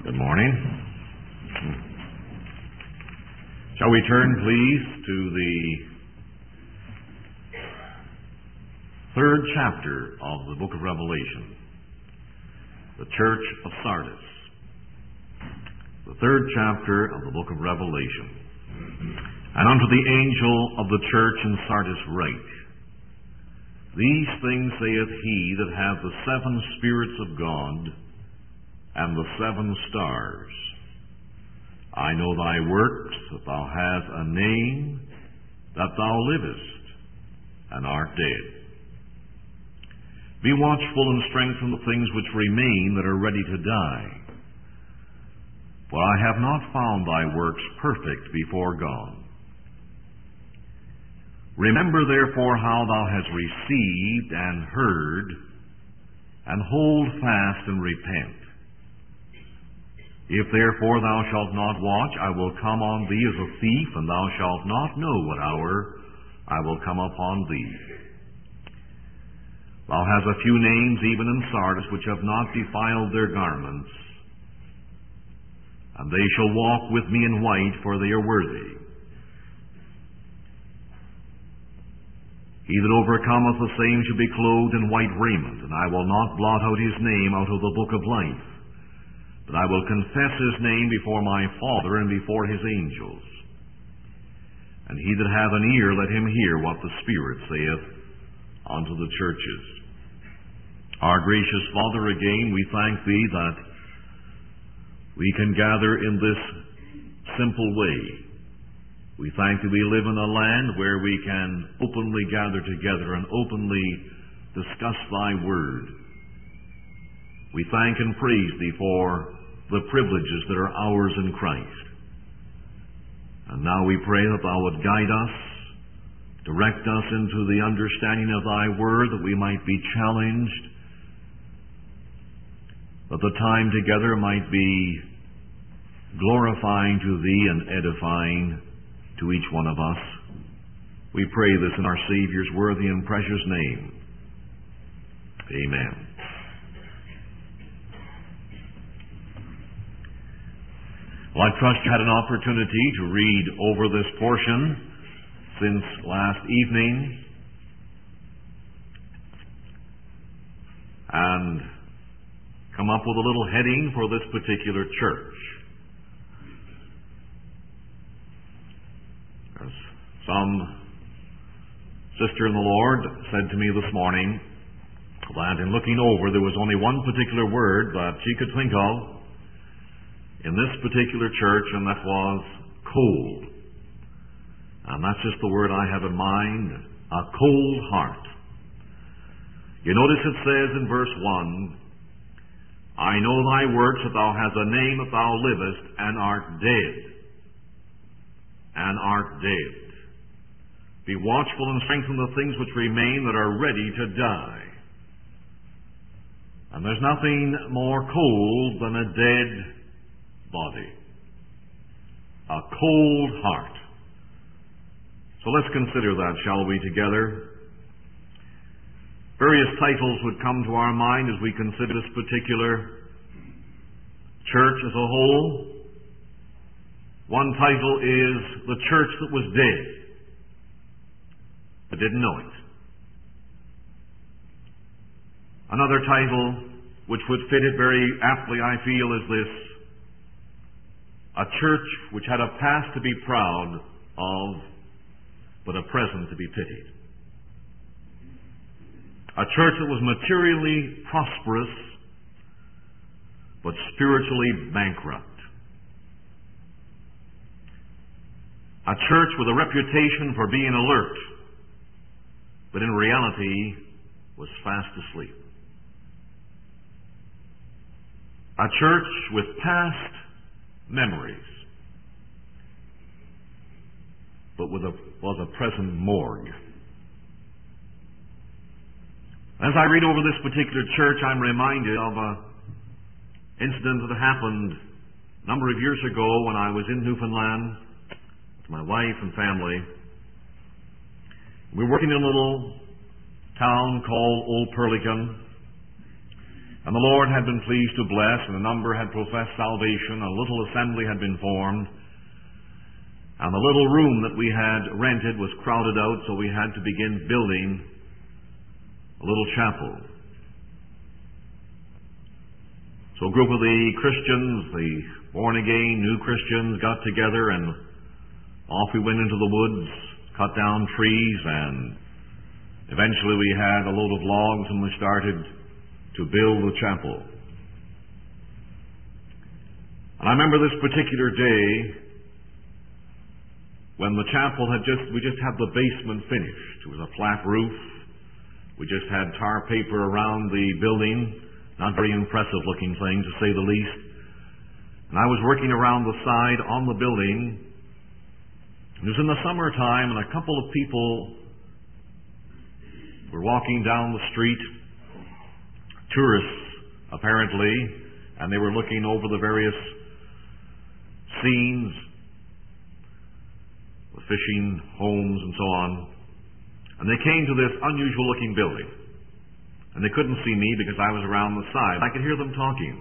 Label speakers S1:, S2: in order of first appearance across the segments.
S1: Good morning. Shall we turn, please, to the third chapter of the book of Revelation, the church of Sardis. The third chapter of the book of Revelation. And unto the angel of the church in Sardis write, These things saith he that hath the seven spirits of God and the seven stars. I know thy works, that thou hast a name, that thou livest, and art dead. Be watchful and strengthen the things which remain that are ready to die. For I have not found thy works perfect before God. Remember therefore how thou hast received and heard, and hold fast and repent. If therefore thou shalt not watch, I will come on thee as a thief, and thou shalt not know what hour I will come upon thee. Thou hast a few names even in Sardis, which have not defiled their garments, and they shall walk with me in white, for they are worthy. He that overcometh, the same shall be clothed in white raiment, and I will not blot out his name out of the book of life, but I will confess his name before my Father and before his angels. And he that hath an ear, let him hear what the Spirit saith unto the churches. Our gracious Father, again we thank thee that we can gather in this simple way. We thank thee we live in a land where we can openly gather together and openly discuss thy word. We thank and praise thee for the privileges that are ours in Christ. And now we pray that thou would guide us, direct us into the understanding of thy word, that we might be challenged, that the time together might be glorifying to thee and edifying to each one of us. We pray this in our Savior's worthy and precious name. Amen. Well, I trust you had an opportunity to read over this portion since last evening and come up with a little heading for this particular church. As some sister in the Lord said to me this morning that in looking over there was only one particular word that she could think of in this particular church, and that was cold. And that's just the word I have in mind, a cold heart. You notice it says in verse 1, I know thy works, that thou hast a name, that thou livest, and art dead. And art dead. Be watchful and strengthen the things which remain that are ready to die. And there's nothing more cold than a dead body. A cold heart. So let's consider that, shall we, together? Various titles would come to our mind as we consider this particular church as a whole. One title is The Church That Was Dead, but didn't know it. Another title, which would fit it very aptly, I feel, is this: a church which had a past to be proud of, but a present to be pitied. A church that was materially prosperous, but spiritually bankrupt. A church with a reputation for being alert, but in reality was fast asleep. A church with past memories, but was a present morgue. As I read over this particular church, I'm reminded of an incident that happened a number of years ago when I was in Newfoundland with my wife and family. We were working in a little town called Old Purlican, And the Lord had been pleased to bless, and a number had professed salvation, a little assembly had been formed, and the little room that we had rented was crowded out, so we had to begin building a little chapel. So a group of the Christians, the born-again, new Christians, got together, and off we went into the woods, cut down trees, and eventually we had a load of logs, and we started to build the chapel. And I remember this particular day when the chapel we just had the basement finished. It was a flat roof. We just had tar paper around the building. Not very impressive looking thing, to say the least. And I was working around the side on the building. It was in the summertime, and a couple of people were walking down the street, tourists apparently, and they were looking over the various scenes, the fishing homes and so on, and they came to this unusual looking building, and they couldn't see me because I was around the side. I could hear them talking,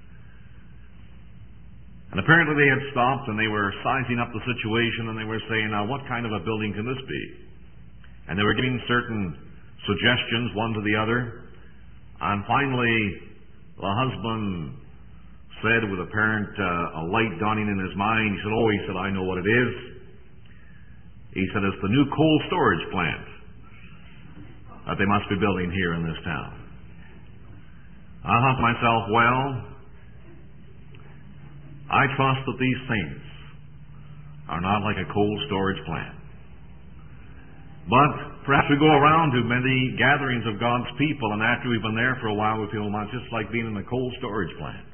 S1: and apparently they had stopped and they were sizing up the situation, and they were saying, now what kind of a building can this be? And they were giving certain suggestions one to the other. And finally, the husband said, with apparent a light dawning in his mind, he said, I know what it is. He said, it's the new cold storage plant that they must be building here in this town. I thought to myself, well, I trust that these things are not like a cold storage plant. But perhaps we go around to many gatherings of God's people, and after we've been there for a while, we feel, well, it's just like being in a cold storage plant.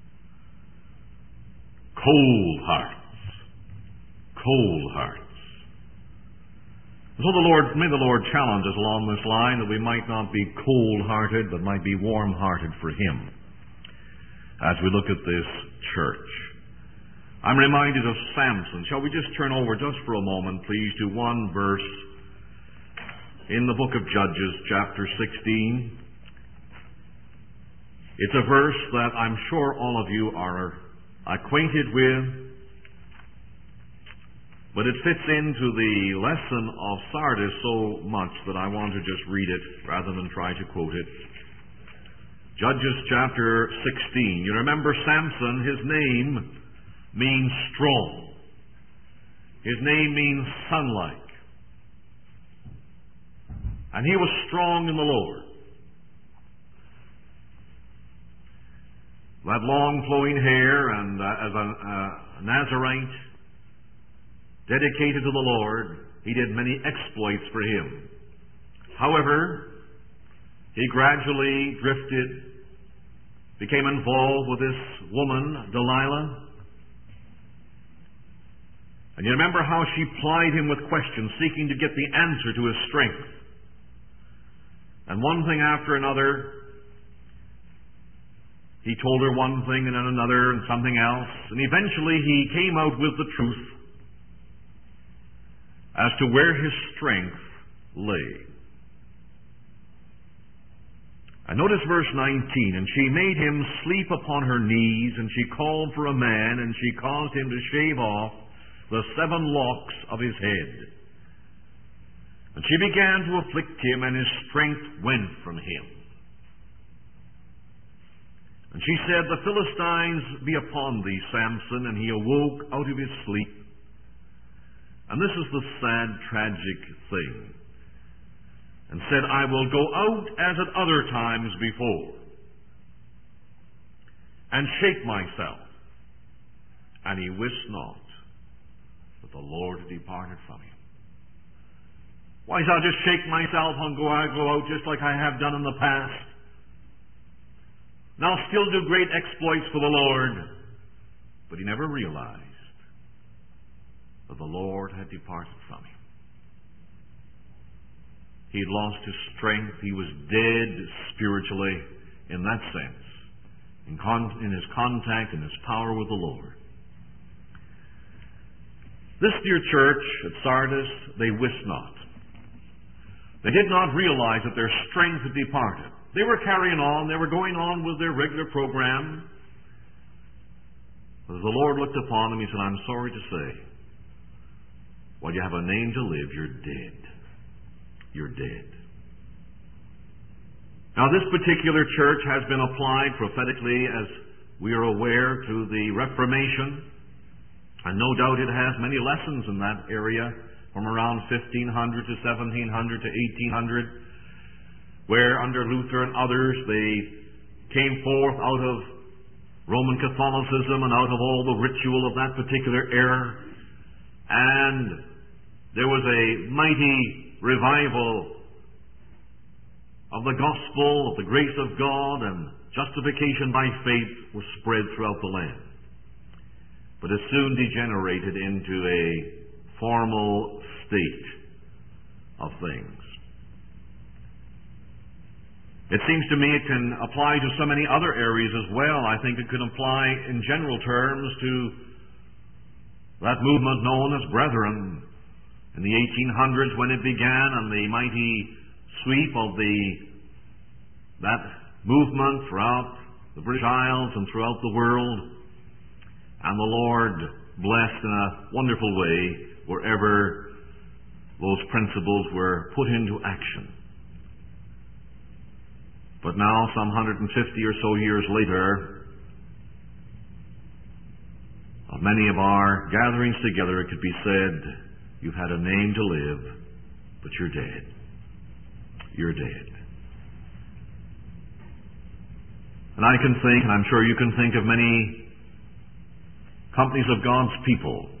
S1: Cold hearts. Cold hearts. So may the Lord challenge us along this line that we might not be cold-hearted, but might be warm-hearted for Him as we look at this church. I'm reminded of Samson. Shall we just turn over just for a moment, please, to one verse in the book of Judges, chapter 16. It's a verse that I'm sure all of you are acquainted with, but it fits into the lesson of Sardis so much that I want to just read it rather than try to quote it. Judges chapter 16. You remember Samson, his name means strong. His name means sunlight. And he was strong in the Lord. That long flowing hair, and as a Nazarite dedicated to the Lord, he did many exploits for Him. However, he gradually drifted, became involved with this woman, Delilah. And you remember how she plied him with questions, seeking to get the answer to his strength. And one thing after another, he told her one thing and then another and something else. And eventually he came out with the truth as to where his strength lay. And notice verse 19. And she made him sleep upon her knees, and she called for a man, and she caused him to shave off the 7 locks of his head. And she began to afflict him, and his strength went from him. And she said, the Philistines be upon thee, Samson. And he awoke out of his sleep. And this is the sad, tragic thing. And said, I will go out as at other times before, and shake myself. And he wist not that the Lord had departed from him. Why, I'll just shake myself and go out just like I have done in the past. And I'll still do great exploits for the Lord. But he never realized that the Lord had departed from him. He had lost his strength. He was dead spiritually in that sense, in his contact and his power with the Lord. This dear church at Sardis, they wist not. They did not realize that their strength had departed. They were carrying on. They were going on with their regular program. As the Lord looked upon them, He said, I'm sorry to say, while you have a name to live, you're dead. You're dead. Now, this particular church has been applied prophetically, as we are aware, to the Reformation. And no doubt it has many lessons in that area, from around 1500 to 1700 to 1800, where under Luther and others they came forth out of Roman Catholicism and out of all the ritual of that particular era. And there was a mighty revival of the gospel, of the grace of God, and justification by faith was spread throughout the land. But it soon degenerated into a formal state of things. It seems to me it can apply to so many other areas as well. I think it could apply in general terms to that movement known as Brethren in the 1800s when it began, and the mighty sweep of that movement throughout the British Isles and throughout the world. And the Lord blessed in a wonderful way wherever those principles were put into action. But now, some 150 or so years later, of many of our gatherings together, it could be said, you've had a name to live, but you're dead. You're dead. And I can think, and I'm sure you can think of many companies of God's people.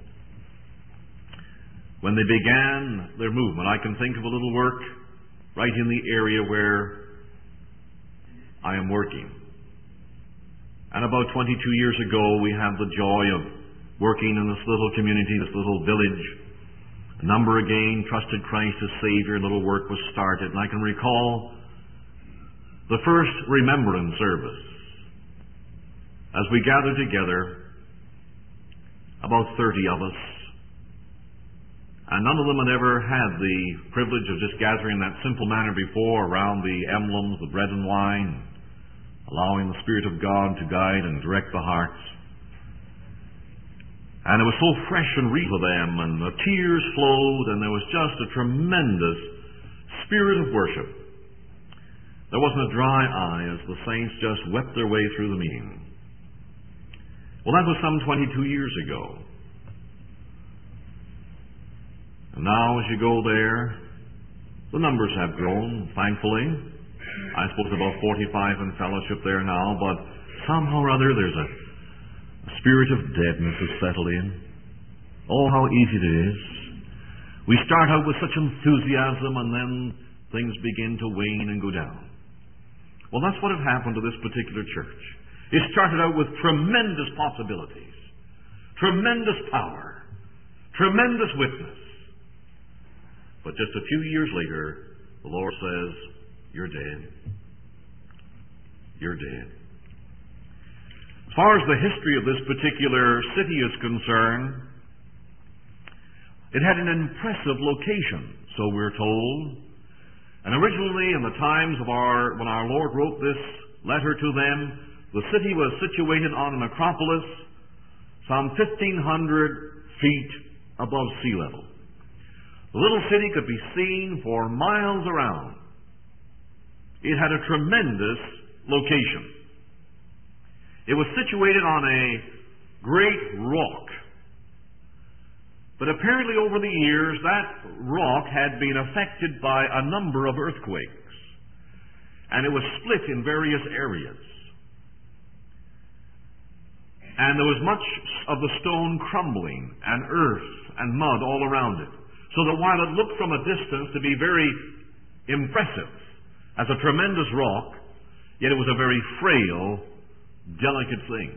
S1: When they began their movement, I can think of a little work right in the area where I am working. And about 22 years ago, we had the joy of working in this little community, this little village. A number again trusted Christ as Savior. A little work was started. And I can recall the first remembrance service. As we gathered together, about 30 of us, and none of them had ever had the privilege of just gathering in that simple manner before around the emblems, the bread and wine, allowing the Spirit of God to guide and direct the hearts. And it was so fresh and real to them, and the tears flowed, and there was just a tremendous spirit of worship. There wasn't a dry eye as the saints just wept their way through the meeting. Well, that was some 22 years ago. And now as you go there, the numbers have grown, thankfully. I suppose about 45 in fellowship there now, but somehow or other there's a spirit of deadness has settled in. Oh, how easy it is. We start out with such enthusiasm and then things begin to wane and go down. Well, that's what had happened to this particular church. It started out with tremendous possibilities, tremendous power, tremendous witness. But just a few years later, the Lord says, you're dead. You're dead. As far as the history of this particular city is concerned, it had an impressive location, so we're told. And originally, in the times of when our Lord wrote this letter to them, the city was situated on an acropolis some 1,500 feet above sea level. The little city could be seen for miles around. It had a tremendous location. It was situated on a great rock. But apparently over the years, that rock had been affected by a number of earthquakes. And it was split in various areas. And there was much of the stone crumbling, and earth and mud all around it. So that while it looked from a distance to be very impressive as a tremendous rock, yet it was a very frail, delicate thing.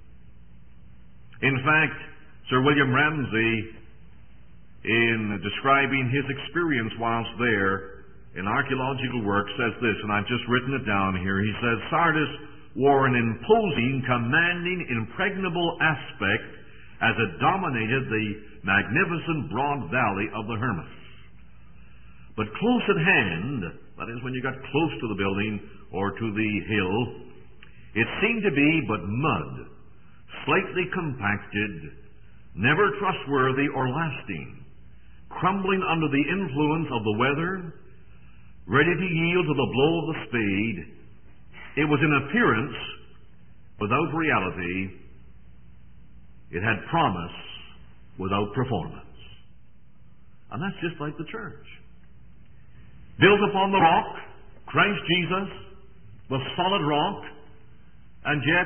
S1: In fact, Sir William Ramsay, in describing his experience whilst there in archaeological work, says this, and I've just written it down here. He says, Sardis wore an imposing, commanding, impregnable aspect as it dominated the magnificent broad valley of the Hermus. But close at hand, that is when you got close to the building, or to the hill, it seemed to be but mud, slightly compacted, never trustworthy or lasting, crumbling under the influence of the weather, ready to yield to the blow of the spade. It was in appearance without reality. It had promise without performance. And that's just like the church. Built upon the rock, Christ Jesus, the solid rock, and yet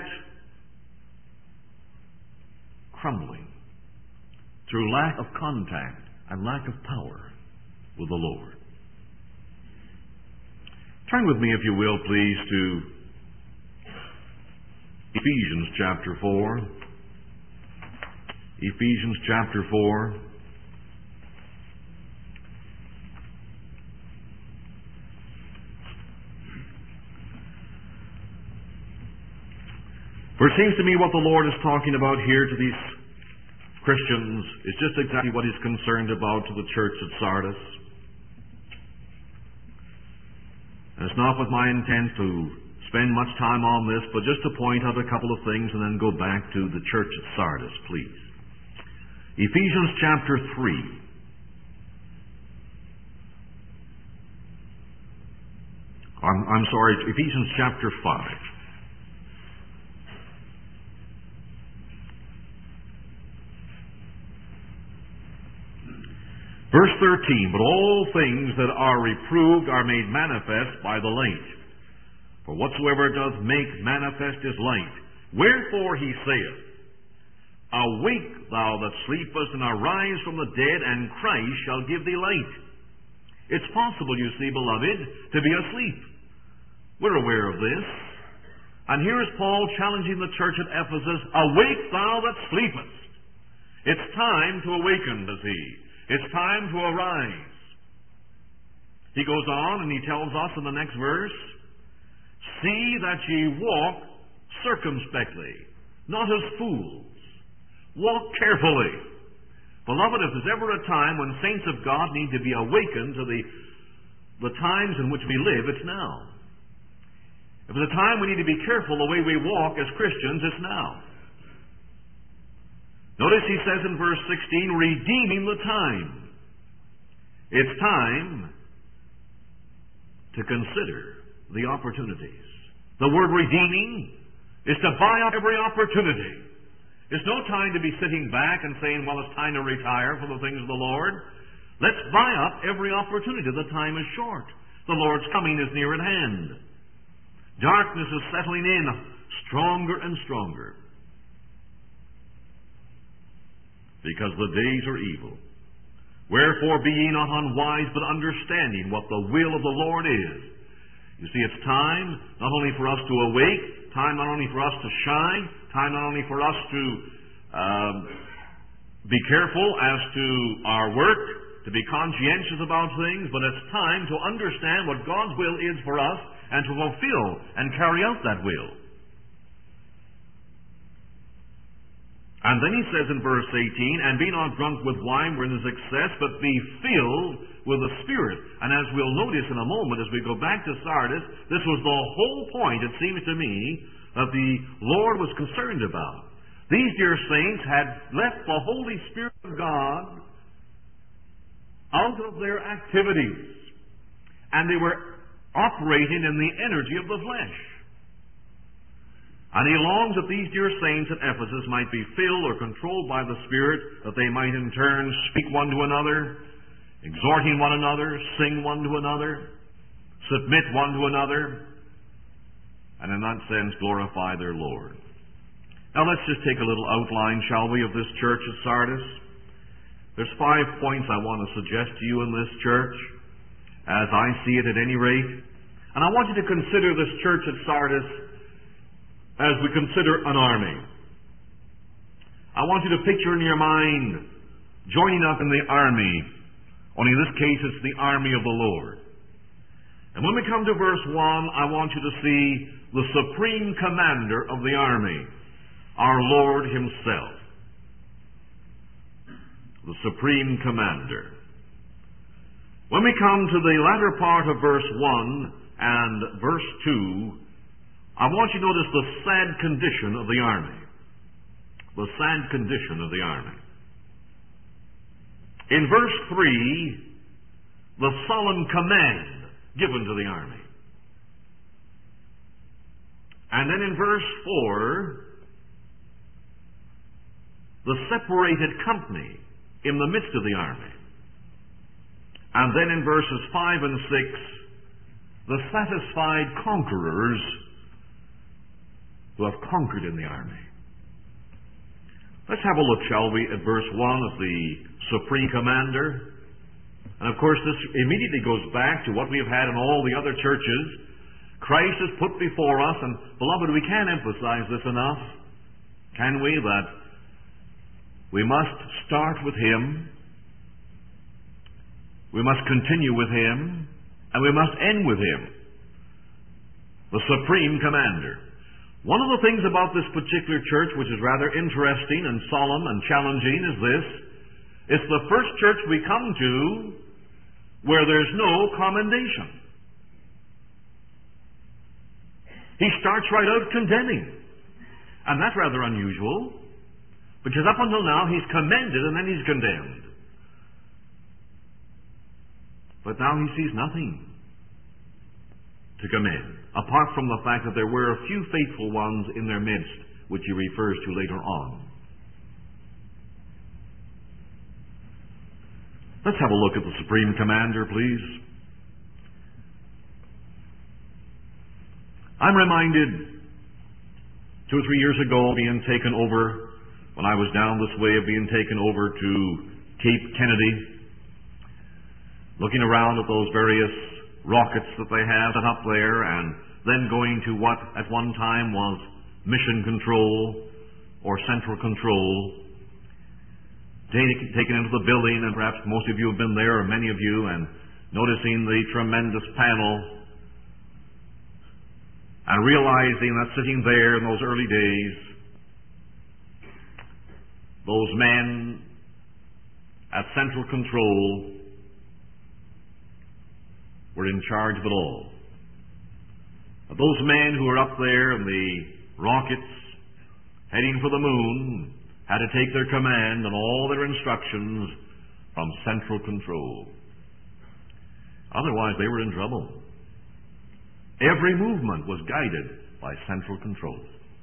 S1: crumbling through lack of contact and lack of power with the Lord. Turn with me, if you will, please, to Ephesians chapter 4. Ephesians chapter 4. For it seems to me what the Lord is talking about here to these Christians is just exactly what He's concerned about to the church at Sardis. And it's not with my intent to spend much time on this, but just to point out a couple of things and then go back to the church at Sardis, please. Ephesians chapter 3. Ephesians chapter 5. Verse 13, but all things that are reproved are made manifest by the light. For whatsoever doth make manifest is light. Wherefore he saith, Awake, thou that sleepest, and arise from the dead, and Christ shall give thee light. It's possible, you see, beloved, to be asleep. We're aware of this. And here is Paul challenging the church at Ephesus, Awake, thou that sleepest. It's time to awaken, does he? It's time to arise. He goes on and he tells us in the next verse, See that ye walk circumspectly, not as fools. Walk carefully. Beloved, if there's ever a time when saints of God need to be awakened to the times in which we live, it's now. If there's a time we need to be careful the way we walk as Christians, it's now. Notice he says in verse 16, redeeming the time. It's time to consider the opportunities. The word redeeming is to buy up every opportunity. It's no time to be sitting back and saying, well, it's time to retire for the things of the Lord. Let's buy up every opportunity. The time is short. The Lord's coming is near at hand. Darkness is settling in stronger and stronger. Because the days are evil. Wherefore be ye not unwise, but understanding what the will of the Lord is. You see, it's time not only for us to awake, time not only for us to shine, time not only for us to be careful as to our work, to be conscientious about things, but it's time to understand what God's will is for us and to fulfill and carry out that will. And then he says in verse 18, And be not drunk with wine wherein is excess, but be filled with the Spirit. And as we'll notice in a moment, as we go back to Sardis, this was the whole point, it seems to me, that the Lord was concerned about. These dear saints had left the Holy Spirit of God out of their activities. And they were operating in the energy of the flesh. And he longs that these dear saints at Ephesus might be filled or controlled by the Spirit, that they might in turn speak one to another, exhorting one another, sing one to another, submit one to another, and in that sense glorify their Lord. Now let's just take a little outline, shall we, of this church at Sardis. There's 5 points I want to suggest to you in this church, as I see it at any rate. And I want you to consider this church at Sardis as we consider an army. I want you to picture in your mind joining up in the army, only in this case it's the army of the Lord. And when we come to verse 1, I want you to see the supreme commander of the army, our Lord Himself. The supreme commander. When we come to the latter part of verse 1, and verse 2, I want you to notice the sad condition of the army. The sad condition of the army. In verse 3, the solemn command given to the army. And then in verse 4, the separated company in the midst of the army. And then in verses 5 and 6, the satisfied conquerors who have conquered in the army. Let's have a look, shall we, at verse 1 of the supreme commander. And of course, this immediately goes back to what we have had in all the other churches. Christ is put before us, and beloved, we can't emphasize this enough, can we, that we must start with Him, we must continue with Him, and we must end with Him, the supreme commander. One of the things about this particular church which is rather interesting and solemn and challenging is this: it's the first church we come to where there's no commendation. He starts right out condemning. And that's rather unusual, because up until now he's commended and then he's condemned. But now he sees nothing to commend, apart from the fact that there were a few faithful ones in their midst, which he refers to later on. Let's have a look at the Supreme Commander, please. I'm reminded 2 or 3 years ago being taken over, when I was down this way, of being taken over to Cape Kennedy, looking around at those various rockets that they have set up there, and then going to what at one time was mission control or central control, taken into the building, and perhaps most of you have been there, or many of you, and noticing the tremendous panel, and realizing that sitting there in those early days, those men at central control were in charge of it all. Those men who were up there in the rockets heading for the moon had to take their command and all their instructions from central control. Otherwise, they were in trouble. Every movement was guided by central control.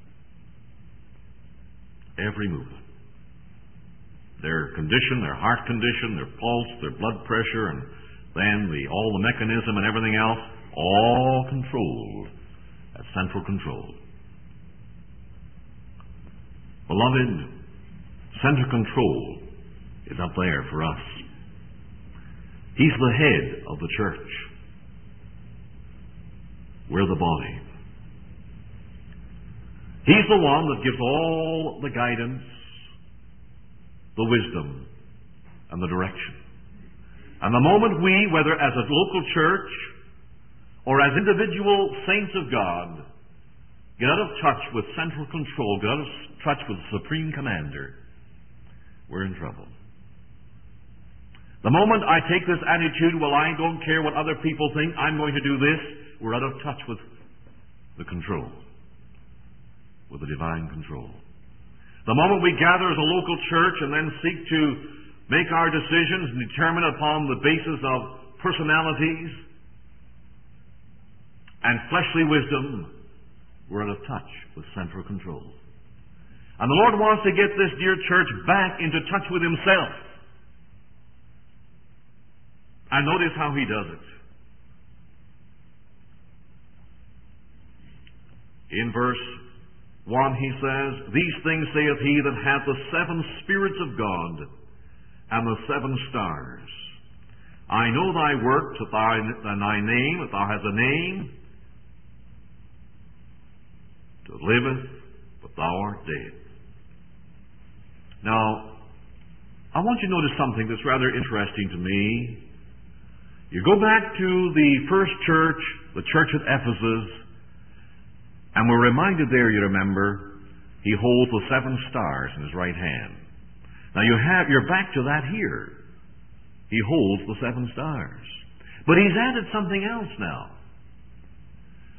S1: Every movement. Their condition, their heart condition, their pulse, their blood pressure, and then all the mechanism and everything else, all controlled at central control. Beloved, central control is up there for us. He's the head of the church. We're the body. He's the one that gives all the guidance, the wisdom, and the direction. And the moment we, whether as a local church or as individual saints of God, get out of touch with central control, get out of touch with the Supreme Commander, we're in trouble. The moment I take this attitude, well, I don't care what other people think, I'm going to do this, we're out of touch with the control, with the divine control. The moment we gather as a local church and then seek to make our decisions and determine upon the basis of personalities and fleshly wisdom, we're out of touch with central control. And the Lord wants to get this dear church back into touch with Himself. And notice how He does it. In verse 1 he says, "These things saith he that hath the 7 spirits of God and the 7 stars. I know thy works, that thy name, that thou hast a name, that liveth, but thou art dead." Now, I want you to notice something that's rather interesting to me. You go back to the first church, the church at Ephesus, and we're reminded there, you remember, he holds the 7 stars in his right hand. Now you're back to that here. He holds the 7 stars. But he's added something else now.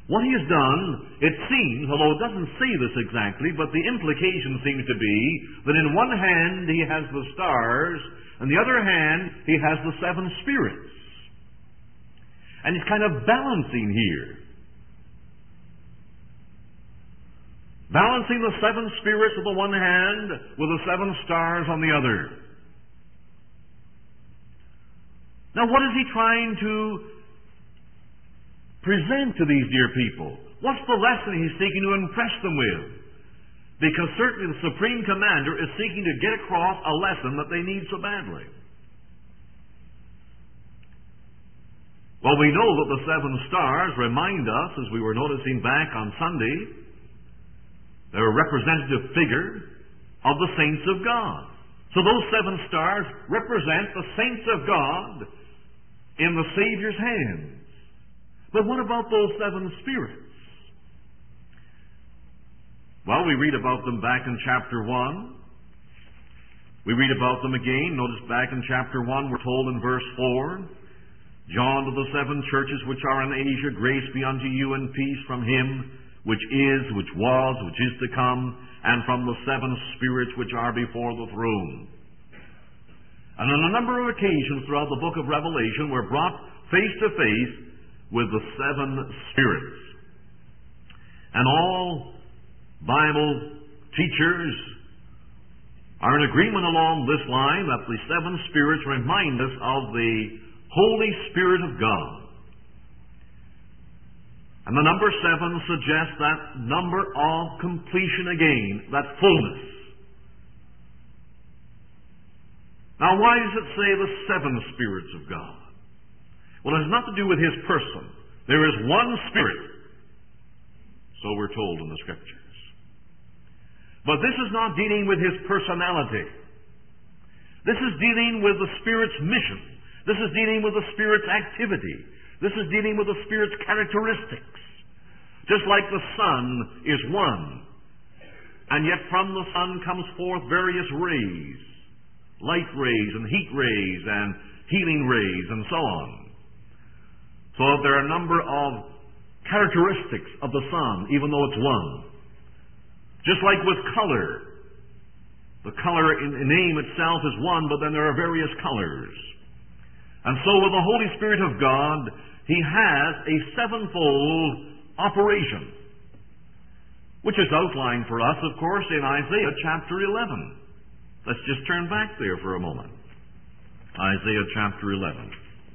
S1: What he has done, it seems, although it doesn't say this exactly, but the implication seems to be that in one hand he has the stars, and the other hand he has the seven spirits. And he's kind of balancing here. Balancing the seven spirits with the one hand with the seven stars on the other. Now what is he trying to present to these dear people? What's the lesson he's seeking to impress them with? Because certainly the Supreme Commander is seeking to get across a lesson that they need so badly. Well, we know that the seven stars remind us, as we were noticing back on Sunday, they're a representative figure of the saints of God. So those seven stars represent the saints of God in the Savior's hands. But what about those seven spirits? Well, we read about them back in chapter 1. We read about them again. Notice back in chapter 1, we're told in verse 4, John to the seven churches which are in Asia, grace be unto you and peace from him which is, which was, which is to come, and from the seven spirits which are before the throne. And on a number of occasions throughout the book of Revelation, we're brought face to face with the seven spirits. And all Bible teachers are in agreement along this line that the seven spirits remind us of the Holy Spirit of God. And the number seven suggests that number of completion again, that fullness. Now, why does it say the seven spirits of God? Well, it has nothing to do with his person. There is one Spirit. So we're told in the Scriptures. But this is not dealing with his personality. This is dealing with the Spirit's mission. This is dealing with the Spirit's activity. This is dealing with the Spirit's characteristics. Just like the sun is one, and yet from the sun comes forth various rays, light rays and heat rays and healing rays and so on. So there are a number of characteristics of the sun, even though it's one. Just like with color. The color in name itself is one, but then there are various colors. And so with the Holy Spirit of God, he has a sevenfold operation, which is outlined for us, of course, in Isaiah chapter 11. Let's just turn back there for a moment. Isaiah chapter 11.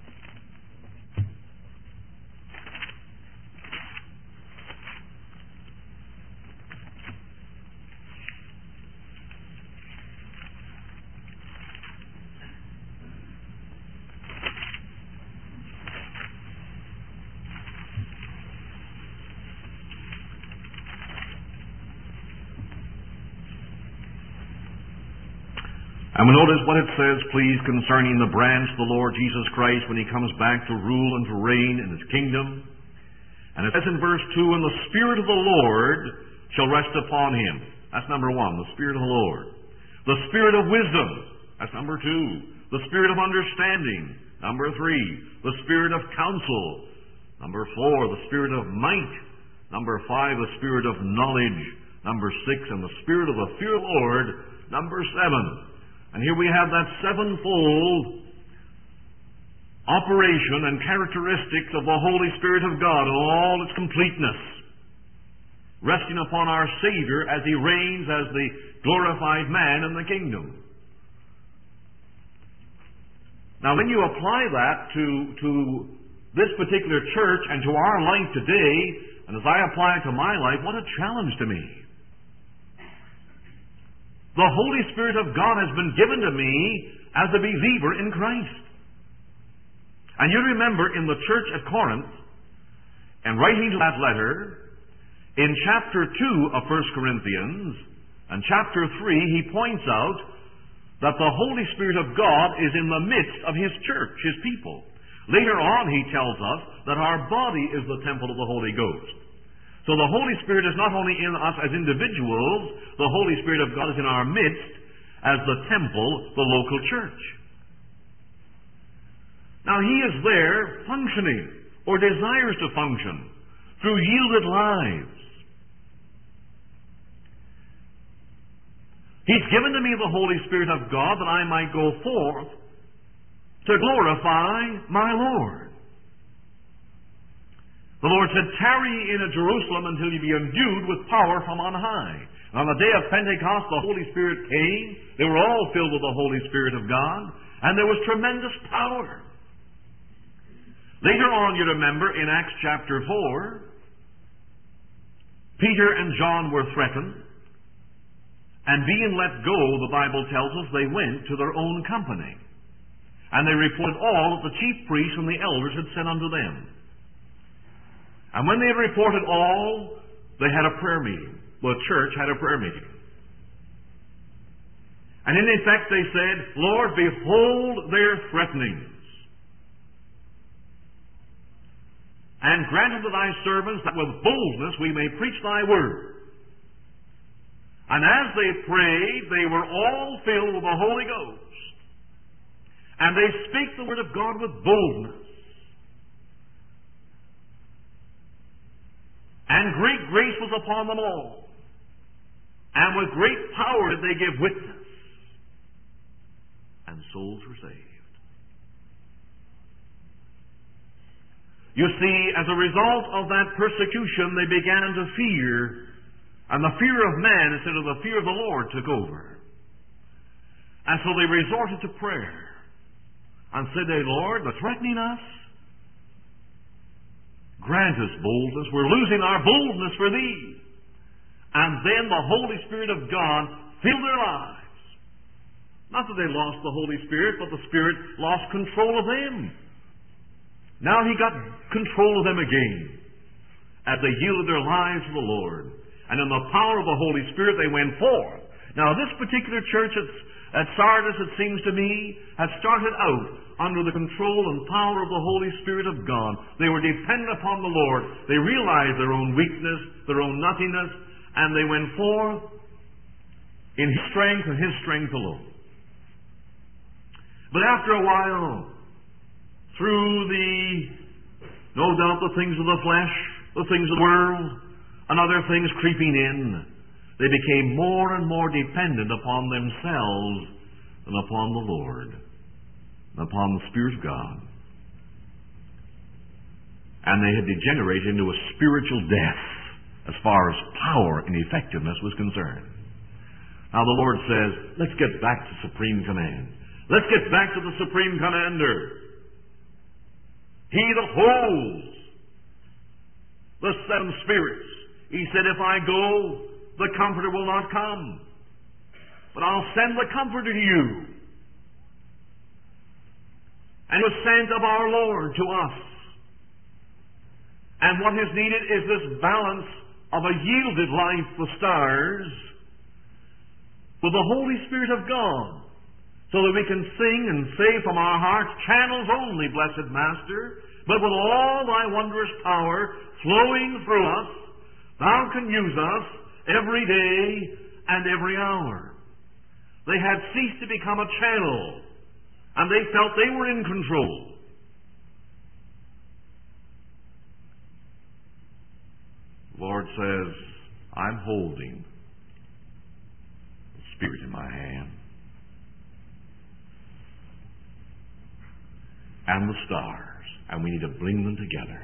S1: And we notice what it says, please, concerning the branch, the Lord Jesus Christ, when he comes back to rule and to reign in his kingdom. And it says in verse 2, and the Spirit of the Lord shall rest upon him. That's number 1, the Spirit of the Lord. The Spirit of wisdom. That's number 2. The Spirit of understanding. Number 3. The Spirit of counsel. Number 4. The Spirit of might. Number 5. The Spirit of knowledge. Number 6. And the Spirit of the fear of the Lord. Number 7. And here we have that sevenfold operation and characteristics of the Holy Spirit of God in all its completeness, resting upon our Savior as he reigns as the glorified man in the kingdom. Now, when you apply that to this particular church and to our life today, and as I apply it to my life, what a challenge to me. The Holy Spirit of God has been given to me as a believer in Christ. And you remember in the church at Corinth, and writing to that letter, in chapter 2 of 1 Corinthians, and chapter 3, he points out that the Holy Spirit of God is in the midst of his church, his people. Later on, he tells us that our body is the temple of the Holy Ghost. So the Holy Spirit is not only in us as individuals, the Holy Spirit of God is in our midst as the temple, the local church. Now he is there functioning, or desires to function, through yielded lives. He's given to me the Holy Spirit of God that I might go forth to glorify my Lord. The Lord said, "Tarry ye in Jerusalem until ye be endued with power from on high." On the day of Pentecost, the Holy Spirit came. They were all filled with the Holy Spirit of God, and there was tremendous power. Later on, you remember, in Acts chapter 4, Peter and John were threatened, and being let go, the Bible tells us, they went to their own company. And they reported all that the chief priests and the elders had said unto them. And when they had reported all, they had a prayer meeting. The church had a prayer meeting. And in effect they said, "Lord, behold their threatenings. And grant unto thy servants that with boldness we may preach thy word." And as they prayed, they were all filled with the Holy Ghost. And they spake the word of God with boldness. And great grace was upon them all. And with great power did they give witness. And souls were saved. You see, as a result of that persecution, they began to fear. And the fear of man instead of the fear of the Lord took over. And so they resorted to prayer. And said, "Hey, Lord, they're threatening us. Grant us boldness. We're losing our boldness for Thee." And then the Holy Spirit of God filled their lives. Not that they lost the Holy Spirit, but the Spirit lost control of them. Now He got control of them again as they yielded their lives to the Lord. And in the power of the Holy Spirit they went forth. Now this particular church at Sardis, it seems to me, had started out under the control and power of the Holy Spirit of God. They were dependent upon the Lord. They realized their own weakness, their own nothingness, and they went forth in His strength and His strength alone. But after a while, through no doubt the things of the flesh, the things of the world, and other things creeping in, they became more and more dependent upon themselves than upon the Lord, and upon the Spirit of God. And they had degenerated into a spiritual death as far as power and effectiveness was concerned. Now the Lord says, let's get back to supreme command. Let's get back to the supreme commander. He that holds the seven spirits. He said, if I go, the Comforter will not come. But I'll send the Comforter to you. And it was sent of our Lord to us. And what is needed is this balance of a yielded life, the stars, with the Holy Spirit of God, so that we can sing and say from our hearts, channels only, blessed Master, but with all thy wondrous power flowing through us, thou can use us every day and every hour. They had ceased to become a channel, and they felt they were in control. The Lord says, I'm holding the Spirit in my hand, and the stars, and we need to bring them together.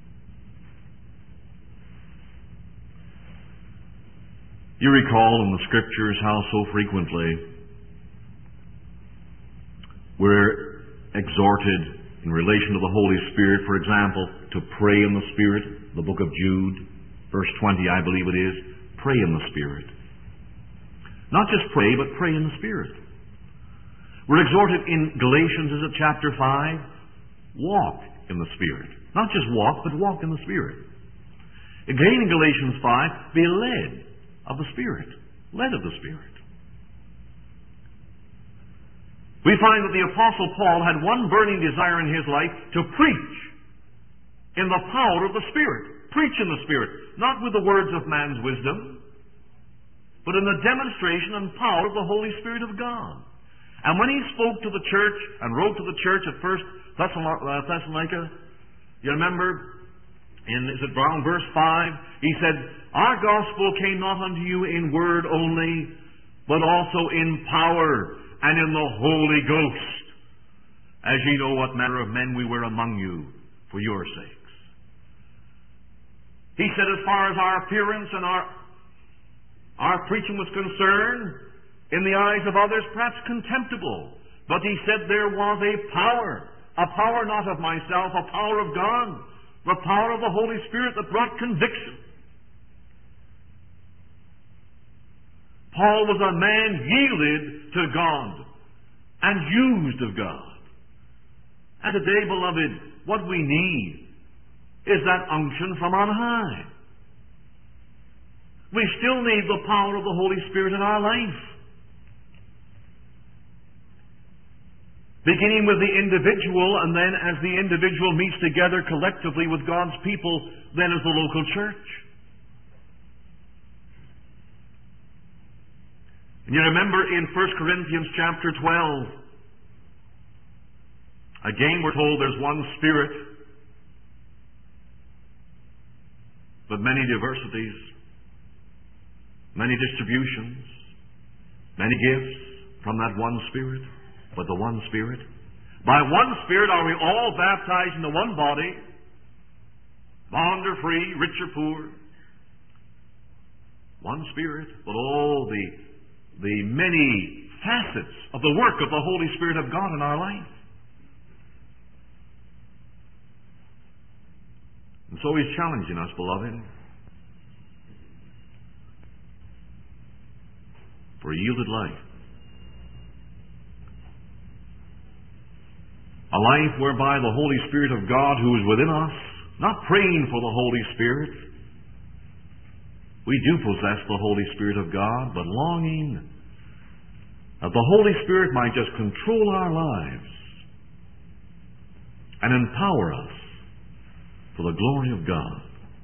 S1: You recall in the Scriptures how so frequently we're exhorted in relation to the Holy Spirit, for example, to pray in the Spirit. The book of Jude, verse 20, I believe it is, pray in the Spirit. Not just pray, but pray in the Spirit. We're exhorted in Galatians, is it chapter 5? Walk in the Spirit. Not just walk, but walk in the Spirit. Again in Galatians 5, be led of the Spirit. Led of the Spirit. We find that the Apostle Paul had one burning desire in his life to preach in the power of the Spirit. Preach in the Spirit. Not with the words of man's wisdom, but in the demonstration and power of the Holy Spirit of God. And when he spoke to the church and wrote to the church at first Thessalonica, you remember, is it around verse 5? He said, our gospel came not unto you in word only, but also in power and in the Holy Ghost, as ye know what manner of men we were among you for your sakes. He said, as far as our appearance and our preaching was concerned, in the eyes of others perhaps contemptible, but he said there was a power not of myself, a power of God, the power of the Holy Spirit that brought conviction. Paul was a man yielded to God and used of God. And today, beloved, what we need is that unction from on high. We still need the power of the Holy Spirit in our life. Beginning with the individual, and then as the individual meets together collectively with God's people, then as the local church. And you remember in 1 Corinthians chapter 12, again we're told there's one Spirit, but many diversities, many distributions, many gifts from that one Spirit, but the one Spirit. By one Spirit are we all baptized into one body, bond or free, rich or poor. One Spirit, but all the many facets of the work of the Holy Spirit of God in our life. And so He's challenging us, beloved, for a yielded life. A life whereby the Holy Spirit of God who is within us, not praying for the Holy Spirit, we do possess the Holy Spirit of God, but longing that the Holy Spirit might just control our lives and empower us for the glory of God.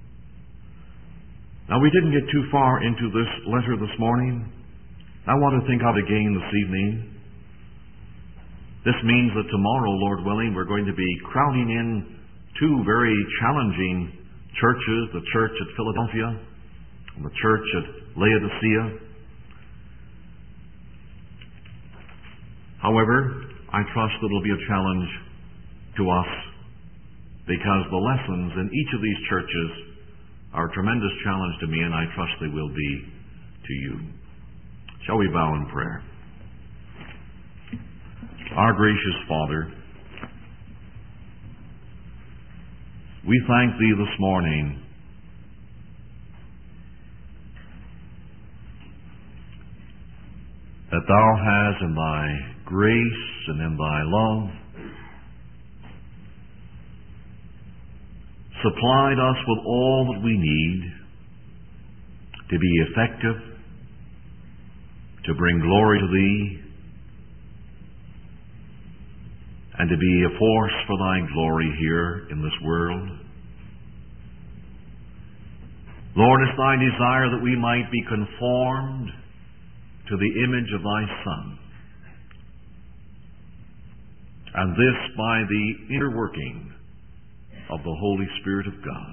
S1: Now, we didn't get too far into this letter this morning. I want to think of it again this evening. This means that tomorrow, Lord willing, we're going to be crowding in two very challenging churches, the church at Philadelphia and the church at Laodicea. However, I trust that it'll be a challenge to us because the lessons in each of these churches are a tremendous challenge to me, and I trust they will be to you. Shall we bow in prayer? Our gracious Father, we thank Thee this morning that Thou hast in Thy grace and in Thy love supplied us with all that we need to be effective, to bring glory to Thee, and to be a force for Thy glory here in this world. Lord, it's Thy desire that we might be conformed to the image of Thy Son, and this by the inner working of the Holy Spirit of God.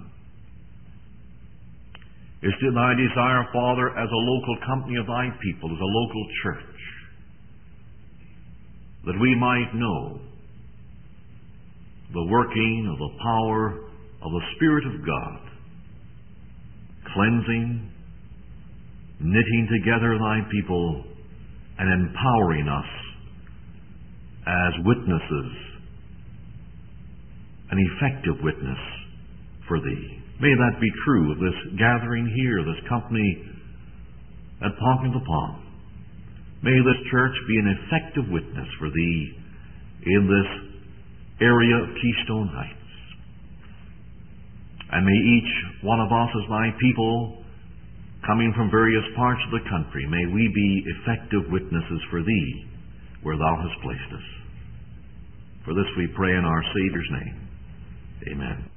S1: It's Thy desire, Father, as a local company of Thy people, as a local church, that we might know the working of the power of the Spirit of God, cleansing, knitting together Thy people, and empowering us as witnesses, an effective witness for Thee. May that be true of this gathering here, this company at Ponkingthepond. May this church be an effective witness for Thee in this area of Keystone Heights. And may each one of us as Thy people, coming from various parts of the country, may we be effective witnesses for Thee where Thou hast placed us. For this we pray in our Savior's name. Amen.